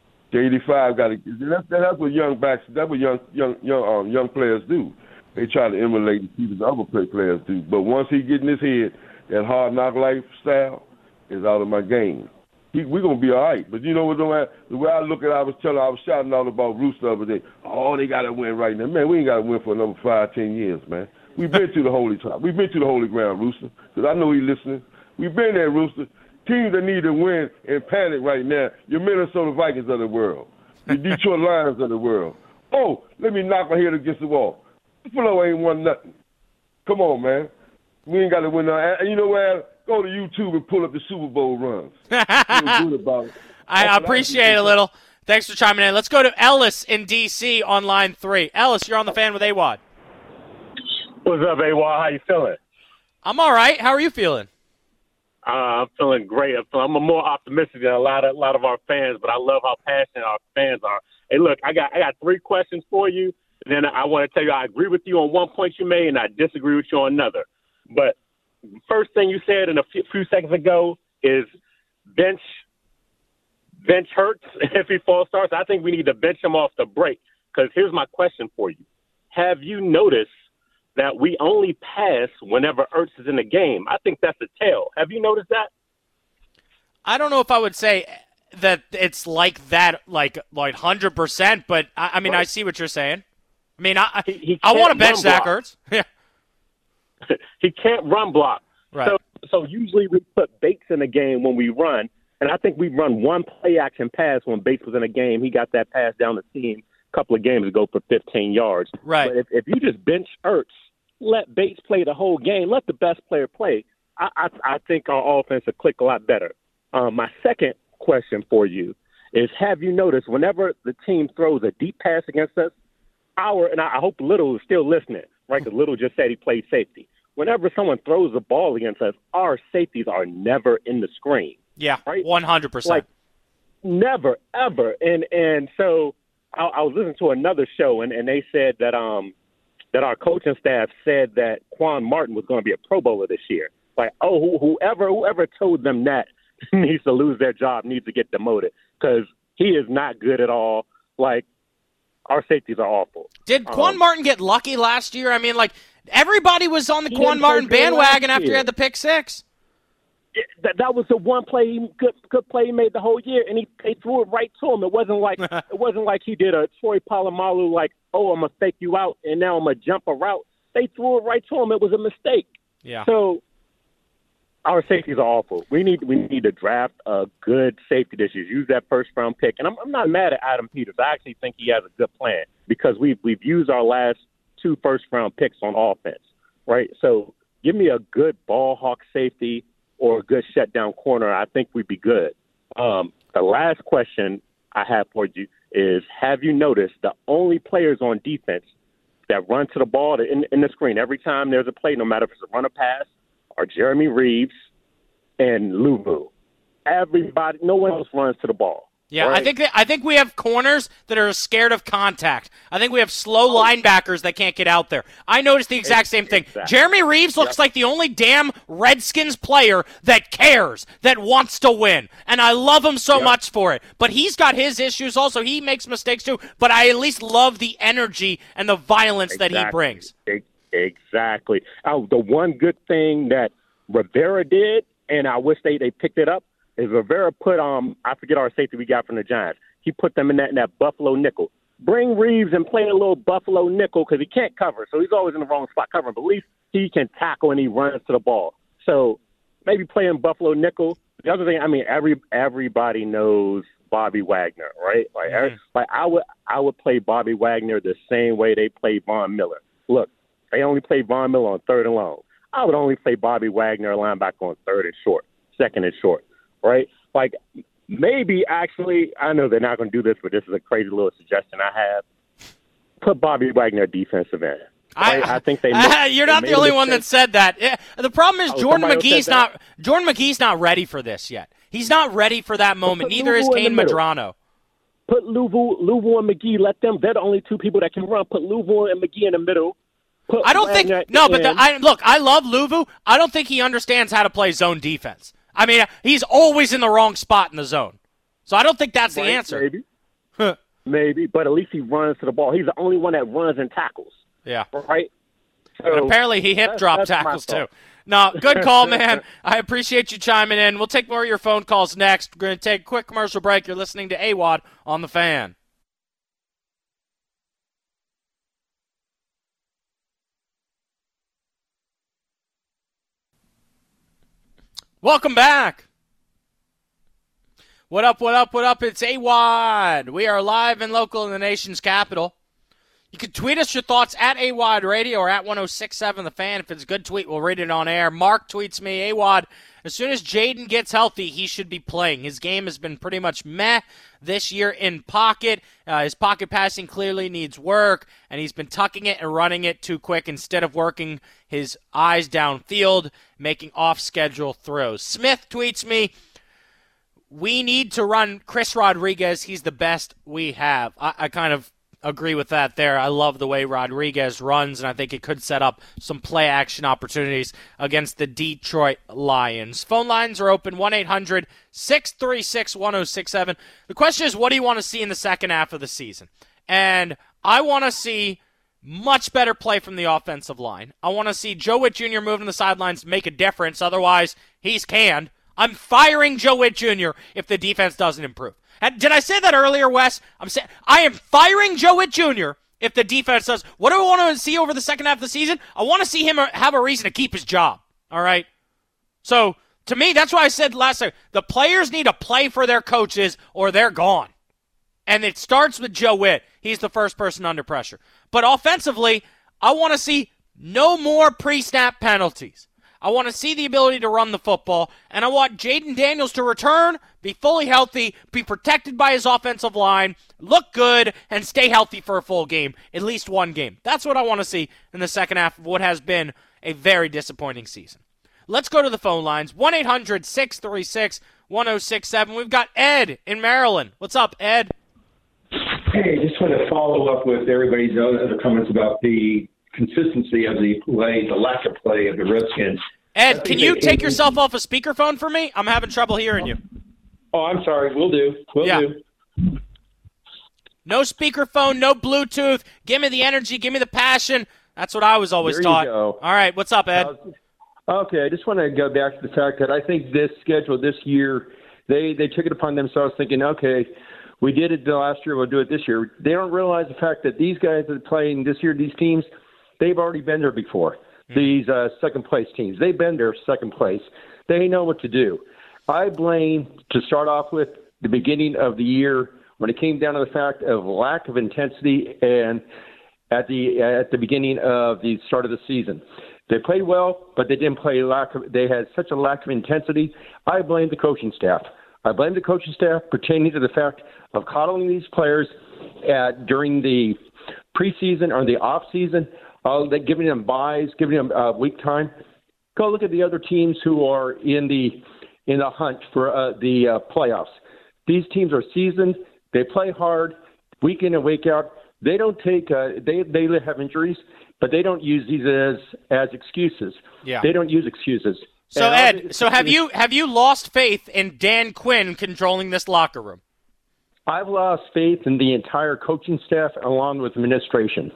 J eighty-five got to. That's, that's what young backs. That's what young young young um, young players do. They try to emulate and see what other play players do. But once he get in his head, that hard knock lifestyle is out of my game. We're going to be all right. But you know what, the way I look at it, I was telling, I was shouting out about Rooster the other day. Oh, they got to win right now. Man, we ain't got to win for another five, ten years, man. We've been to the holy top. We've been to the holy ground, Rooster, because I know he's listening. We've been there, Rooster. Teams that need to win and panic right now, your Minnesota Vikings of the world, the Detroit Lions of the world. Oh, let me knock my head against the wall. Buffalo ain't won nothing. Come on, man. We ain't got to win nothing. And you know what? Go to YouTube and pull up the Super Bowl runs. Feel good about it. I appreciate it, Little. Thanks for chiming in. Let's go to Ellis in D C on line three. Ellis, you're on the Fan with A W A D. What's up, A W A D? How you feeling? I'm all right. How are you feeling? Uh, I'm feeling great. I'm, feeling, I'm more optimistic than a lot of a lot of our fans, but I love how passionate our fans are. Hey, look, I got I got three questions for you. And then I want to tell you I agree with you on one point you made, and I disagree with you on another. But first thing you said in a few, few seconds ago is bench bench Hurts if he false starts. I think we need to bench him off the break, because here's my question for you. Have you noticed that we only pass whenever Hurts is in the game? I think that's a tell. Have you noticed that? I don't know if I would say that it's like that, like like one hundred percent, but I, I mean, right. I see what you're saying. I mean, I he, he I want to bench Zach Ertz. Yeah. He can't run block. Right. So, so usually we put Bates in a game when we run, and I think we run one play action pass when Bates was in a game. He got that pass down the seam a couple of games ago for fifteen yards. Right. But if, if you just bench Ertz, let Bates play the whole game, let the best player play, I, I, I think our offense will click a lot better. Um, my second question for you is, have you noticed whenever the team throws a deep pass against us, our, and I hope Little is still listening, right, because Little just said he played safety. Whenever someone throws the ball against us, our safeties are never in the screen. Yeah, right? one hundred percent. Like, never, ever. And and so I, I was listening to another show, and, and they said that um that our coaching staff said that Quan Martin was going to be a Pro Bowler this year. Like, oh, who, whoever whoever told them that needs to lose their job, needs to get demoted, because he is not good at all. Like, our safeties are awful. Did Quan um, Martin get lucky last year? I mean, like, everybody was on the Quan Martin bandwagon after he had the pick six. It, that, that was the one play, good good play he made the whole year, and he they threw it right to him. It wasn't like it wasn't like he did a Troy Polamalu, like, oh, I'm gonna fake you out and now I'm gonna jump a route. They threw it right to him. It was a mistake. Yeah. So our safeties are awful. We need we need to draft a good safety this year. Use that first round pick, and I'm I'm not mad at Adam Peters. I actually think he has a good plan, because we've we've used our last two first round picks on offense, right? So give me a good ball hawk safety or a good shutdown corner. I think we'd be good. Um, the last question I have for you is, have you noticed the only players on defense that run to the ball in, in the screen every time there's a play, no matter if it's a run or pass, are Jeremy Reeves and Luvu? Everybody, no one else runs to the ball. Yeah, right? I think that, I think we have corners that are scared of contact. I think we have slow Oh. linebackers that can't get out there. I noticed the exact same thing. Exactly. Jeremy Reeves looks Yep. like the only damn Redskins player that cares, that wants to win, and I love him so Yep. much for it. But he's got his issues also. He makes mistakes too, but I at least love the energy and the violence Exactly. that he brings. E- Exactly. Oh, the one good thing that Rivera did, and I wish they, they picked it up, is Rivera put um I forget our safety we got from the Giants. He put them in that in that Buffalo nickel. Bring Reeves and play a little Buffalo nickel because he can't cover, so he's always in the wrong spot covering. But at least he can tackle and he runs to the ball. So maybe play in Buffalo nickel. The other thing, I mean, every everybody knows Bobby Wagner, right? Like, Mm-hmm. every, like I would I would play Bobby Wagner the same way they play Von Miller. Look, they only play Von Miller on third and long. I would only play Bobby Wagner linebacker on third and short, second and short. Right? Like, maybe actually, I know they're not going to do this, but this is a crazy little suggestion I have. Put Bobby Wagner at defensive end. Right? I, I think they. Uh, you're they not made the a only one mistake. that said that. Yeah, the problem is Oh, Jordan somebody McGee's said that? not Jordan McGee's not ready for this yet. He's not ready for that moment. put Neither is Louisville in Kane the middle. Madrano. Put Louisville, Louisville and McGee. Let them. They're the only two people that can run. Put Louisville and McGee in the middle. Put I don't Wagner think no, at but the, end. I look. I love Luvu. I don't think he understands how to play zone defense. I mean, he's always in the wrong spot in the zone. So I don't think that's Right, the answer. Maybe. Maybe, but at least he runs to the ball. He's the only one that runs and tackles. Yeah. Right? So, And apparently he hip that's- drop that's my tackles too. thought. No, good call, man. I appreciate you chiming in. We'll take more of your phone calls next. We're going to take a quick commercial break. You're listening to A W O D on The Fan. Welcome back. What up, what up, what up? It's A W O D. We are live and local in the nation's capital. You can tweet us your thoughts at A W O D Radio or at one oh six seven The Fan. If it's a good tweet, we'll read it on air. Mark tweets me, A W O D, as soon as Jaden gets healthy, he should be playing. His game has been pretty much meh this year in pocket. Uh, his pocket passing clearly needs work, and he's been tucking it and running it too quick instead of working his eyes downfield, making off-schedule throws. Smith tweets me, we need to run Chris Rodriguez. He's the best we have. I, I kind of agree with that there. I love the way Rodriguez runs, and I think it could set up some play-action opportunities against the Detroit Lions. Phone lines are open, one eight hundred six three six one oh six seven. The question is, what do you want to see in the second half of the season? And I want to see much better play from the offensive line. I want to see Joe Witt Junior move to the sidelines to make a difference. Otherwise, he's canned. I'm firing Joe Witt Junior if the defense doesn't improve. And did I say that earlier, Wes? I'm saying I am firing Joe Witt Junior if the defense does. What do I want to see over the second half of the season? I want to see him have a reason to keep his job. All right? So, to me, that's why I said last time, the players need to play for their coaches or they're gone. And it starts with Joe Witt. He's the first person under pressure. But offensively, I want to see no more pre-snap penalties. I want to see the ability to run the football, and I want Jaden Daniels to return, be fully healthy, be protected by his offensive line, look good, and stay healthy for a full game, at least one game. That's what I want to see in the second half of what has been a very disappointing season. Let's go to the phone lines, one eight hundred six three six one oh six seven. We've got Ed in Maryland. What's up, Ed? Hey, just want to follow up with everybody's other comments about the consistency of the play, the lack of play of the Redskins. Ed, can you take yourself off a speakerphone for me? I'm having trouble hearing you. Oh, I'm sorry. We'll do. We'll Yeah. do. No speakerphone, no Bluetooth. Give me the energy. Give me the passion. That's what I was always There you taught. go. All right, what's up, Ed? Okay, I just want to go back to the fact that I think this schedule this year, they, they took it upon themselves thinking, okay, we did it the last year, we'll do it this year. They don't realize the fact that these guys that are playing this year, these teams, they've already been there before. Mm-hmm. These uh, second-place teams, they've been there second place. They know what to do. I blame, to start off with, the beginning of the year when it came down to the fact of lack of intensity and at the at the beginning of the start of the season. They played well, but they didn't play lack of, they had such a lack of intensity. I blame the coaching staff. I blame the coaching staff pertaining to the fact of coddling these players at, during the preseason or the off season, uh, they, giving them buys, giving them uh, week time. Go look at the other teams who are in the in the hunt for uh, the uh, playoffs. These teams are seasoned. They play hard, week in and week out. They don't take uh, they they have injuries, but they don't use these as as excuses. Yeah. They don't use excuses. So And Ed, so have you have you lost faith in Dan Quinn controlling this locker room? I've lost faith in the entire coaching staff along with administration.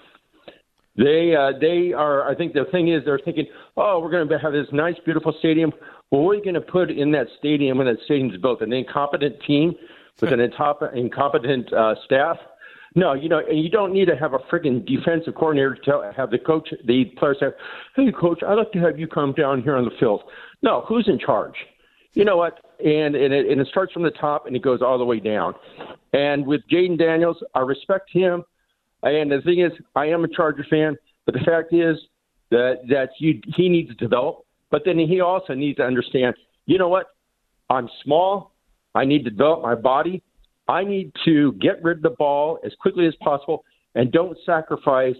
They uh, they are. I think the thing is they're thinking, oh, we're going to have this nice, beautiful stadium. Well, what are you going to put in that stadium when that stadium's built? An incompetent team with an incomp- incompetent uh, staff? No, you know, and you don't need to have a freaking defensive coordinator to tell, have the coach, the players say, hey, coach, I'd like to have you come down here on the field. No, who's in charge? You know what? And, and, it, and it starts from the top and it goes all the way down. And with Jaden Daniels, I respect him. And the thing is, I am a Charger fan, but the fact is that, that you, he needs to develop. But then he also needs to understand, you know what? I'm small. I need to develop my body. I need to get rid of the ball as quickly as possible and don't sacrifice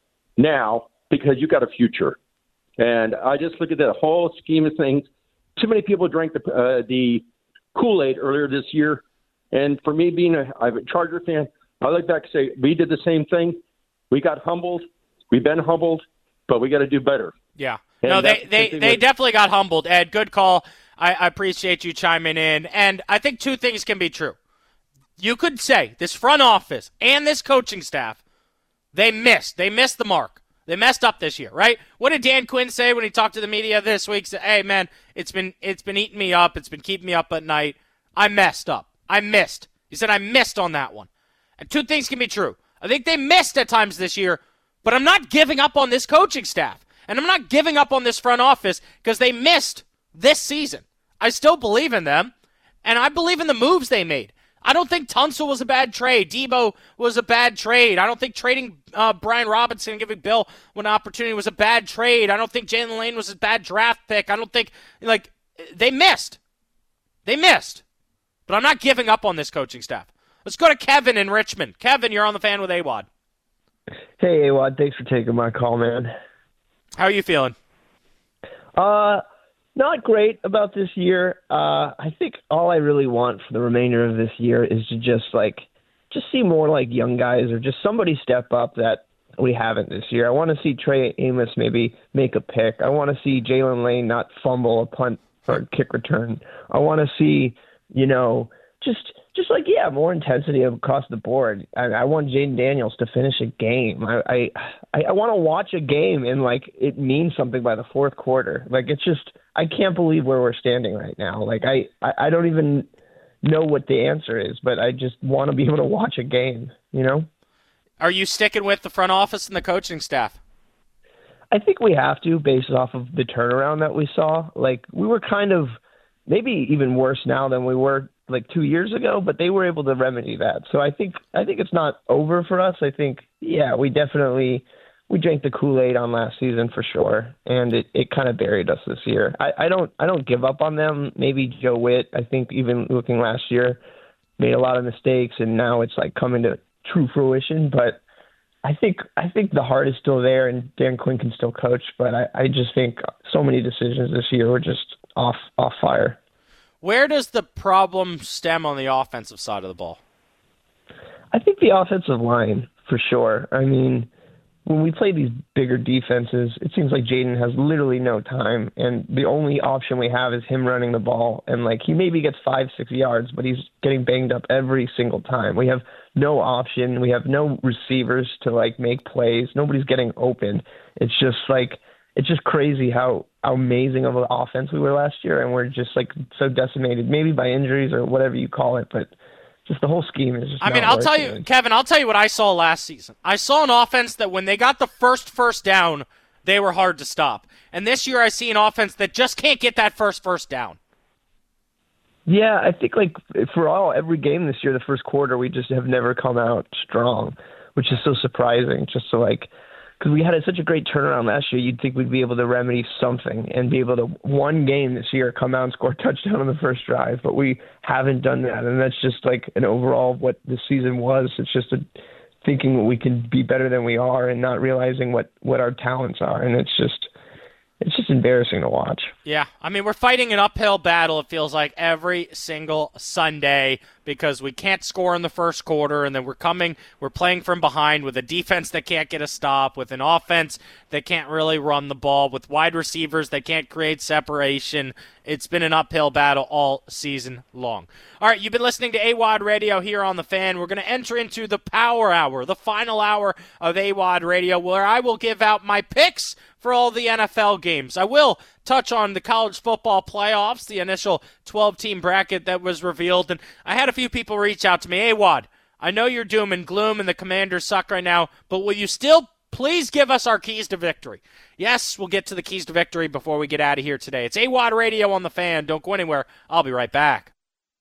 now because you got a future. And I just look at the whole scheme of things. Too many people drank the, uh, the Kool-Aid earlier this year. And for me, being a, I'm a Charger fan, I look back and say, we did the same thing. We got humbled. We've been humbled, but we got to do better. Yeah. And no, they, the they, they that, definitely got humbled. Ed, good call. I, I appreciate you chiming in. And I think two things can be true. You could say this front office and this coaching staff, they missed. They missed the mark. They messed up this year, right? What did Dan Quinn say when he talked to the media this week? He said, hey, man, it's been it's been eating me up. It's been keeping me up at night. I messed up. I missed. He said, I missed on that one. And two things can be true. I think they missed at times this year, but I'm not giving up on this coaching staff. And I'm not giving up on this front office because they missed this season. I still believe in them, and I believe in the moves they made. I don't think Tunsil was a bad trade. Debo was a bad trade. I don't think trading uh, Brian Robinson and giving Bill an opportunity was a bad trade. I don't think Jalen Lane was a bad draft pick. I don't think, like, they missed. They missed. But I'm not giving up on this coaching staff. Let's go to Kevin in Richmond. Kevin, you're on the Fan with A W O D. Hey, A W O D. Thanks for taking my call, man. How are you feeling? Uh, not great about this year. Uh, I think all I really want for the remainder of this year is to just like just see more like young guys or just somebody step up that we haven't this year. I want to see Trey Amos maybe make a pick. I want to see Jalen Lane not fumble a punt or a kick return. I want to see, you know, just just like, yeah, more intensity across the board. I, I want Jaden Daniels to finish a game. I I, I want to watch a game and, like, it means something by the fourth quarter. Like, it's just – I can't believe where we're standing right now. Like, I, I, I don't even know what the answer is, but I just want to be able to watch a game, you know? Are you sticking with the front office and the coaching staff? I think we have to, based off of the turnaround that we saw. Like, we were kind of maybe even worse now than we were like two years ago, but they were able to remedy that. So I think I think it's not over for us. I think, yeah, we definitely we drank the Kool-Aid on last season for sure, and it, it kind of buried us this year. I, I don't I don't give up on them. Maybe Joe Witt, I think even looking last year, made a lot of mistakes, and now it's like coming to true fruition. But I think I think the heart is still there, and Dan Quinn can still coach. But I, I just think so many decisions this year were just off off fire. Where does the problem stem on the offensive side of the ball? I think the offensive line, for sure. I mean, when we play these bigger defenses, it seems like Jaden has literally no time, and the only option we have is him running the ball. And, like, he maybe gets five, six yards, but he's getting banged up every single time. We have no option. We have no receivers to, like, make plays. Nobody's getting open. It's just, like, it's just crazy how, how amazing of an offense we were last year, and we're just, like, so decimated, maybe by injuries or whatever you call it, but just the whole scheme is just I mean, not I'll tell working. you, Kevin, I'll tell you what I saw last season. I saw an offense that when they got the first first down, they were hard to stop. And this year I see an offense that just can't get that first first down. Yeah, I think, like, for all every game this year, the first quarter, we just have never come out strong, which is so surprising. Just so, like, because we had a, such a great turnaround last year, you'd think we'd be able to remedy something and be able to, one game this year, come out and score a touchdown on the first drive. But we haven't done that, and that's just, like, an overall of what this season was. It's just a, thinking we can be better than we are and not realizing what, what our talents are. And it's just it's just embarrassing to watch. Yeah, I mean, we're fighting an uphill battle, it feels like, every single Sunday because we can't score in the first quarter, and then we're coming, we're playing from behind with a defense that can't get a stop, with an offense that can't really run the ball, with wide receivers that can't create separation. It's been an uphill battle all season long. All right, you've been listening to A W O D Radio here on The Fan. We're going to enter into the Power Hour, the final hour of A W O D Radio, where I will give out my picks for all the N F L games. I will touch on the college football playoffs, the initial twelve-team bracket that was revealed, and I had a few people reach out to me. Hey, Wad, I know you're doom and gloom and the Commanders suck right now, but will you still please give us our keys to victory? Yes, we'll get to the keys to victory before we get out of here today. It's A W O D Radio on The Fan. Don't go anywhere. I'll be right back.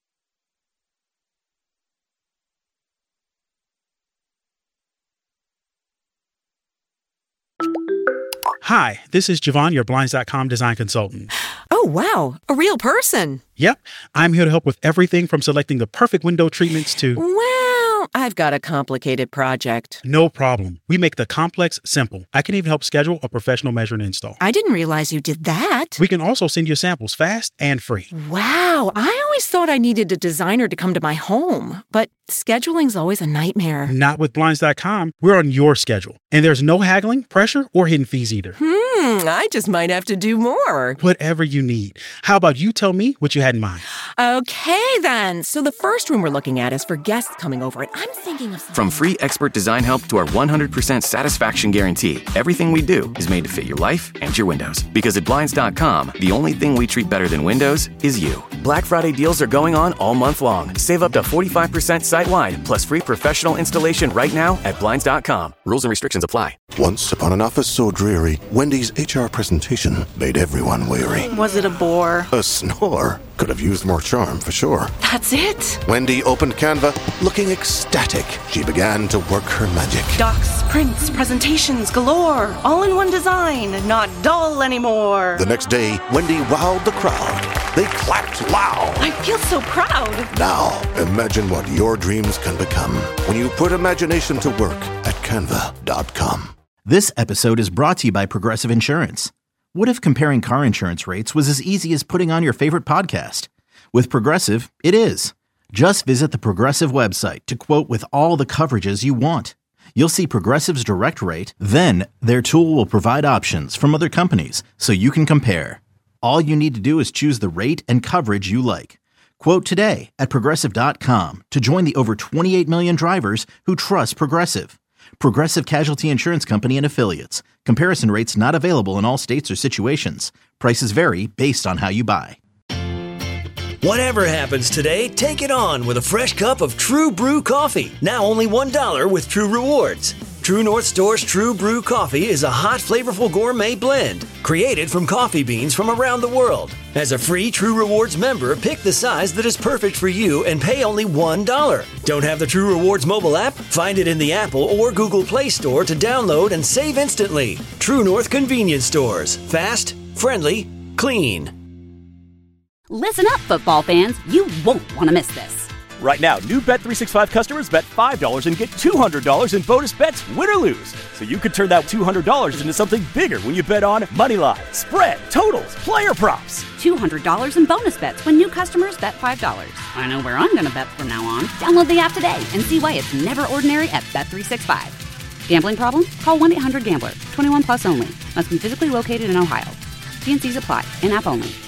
Hi, this is Javon, your Blinds dot com design consultant. Oh, wow. A real person. Yep. I'm here to help with everything from selecting the perfect window treatments to... Well, I've got a complicated project. No problem. We make the complex simple. I can even help schedule a professional measure and install. I didn't realize you did that. We can also send you samples fast and free. Wow. I always thought I needed a designer to come to my home, but scheduling's always a nightmare. Not with Blinds dot com. We're on your schedule. And there's no haggling, pressure, or hidden fees either. Hmm, I just might have to do more. Whatever you need. How about you tell me what you had in mind? Okay, then. So the first room we're looking at is for guests coming over, and I'm thinking of... From free expert design help to our one hundred percent satisfaction guarantee, everything we do is made to fit your life and your windows. Because at Blinds dot com, the only thing we treat better than windows is you. Black Friday deals are going on all month long. Save up to forty-five percent site-wide, plus free professional installation right now at Blinds dot com. Rules and restrictions apply. Once upon an office so dreary, Wendy's H R presentation made everyone weary. Was it a bore? A snore. Could have used more charm, for sure. That's it? Wendy opened Canva, looking ecstatic. She began to work her magic. Docs, prints, presentations galore. All in one design, not dull anymore. The next day, Wendy wowed the crowd. They clapped loud. I feel so proud. Now, imagine what your dreams can become when you put imagination to work at canva dot com. This episode is brought to you by Progressive Insurance. What if comparing car insurance rates was as easy as putting on your favorite podcast? With Progressive, it is. Just visit the Progressive website to quote with all the coverages you want. You'll see Progressive's direct rate, then their tool will provide options from other companies so you can compare. All you need to do is choose the rate and coverage you like. Quote today at Progressive dot com to join the over twenty-eight million drivers who trust Progressive. Progressive Casualty Insurance Company and Affiliates. Comparison rates not available in all states or situations. Prices vary based on how you buy. Whatever happens today, take it on with a fresh cup of True Brew coffee. Now only one dollar with True Rewards. True North Store's True Brew coffee is a hot, flavorful gourmet blend created from coffee beans from around the world. As a free True Rewards member, pick the size that is perfect for you and pay only one dollar. Don't have the True Rewards mobile app? Find it in the Apple or Google Play Store to download and save instantly. True North Convenience Stores. Fast, friendly, clean. Listen up, football fans. You won't want to miss this. Right now, new Bet three sixty-five customers bet five dollars and get two hundred dollars in bonus bets, win or lose. So you could turn that two hundred dollars into something bigger when you bet on moneyline, spread, totals, player props. two hundred dollars in bonus bets when new customers bet five dollars. I know where I'm going to bet from now on. Download the app today and see why it's never ordinary at Bet three sixty-five. Gambling problem? Call one eight hundred gambler. twenty-one plus only. Must be physically located in Ohio. T and C's apply. In-app only.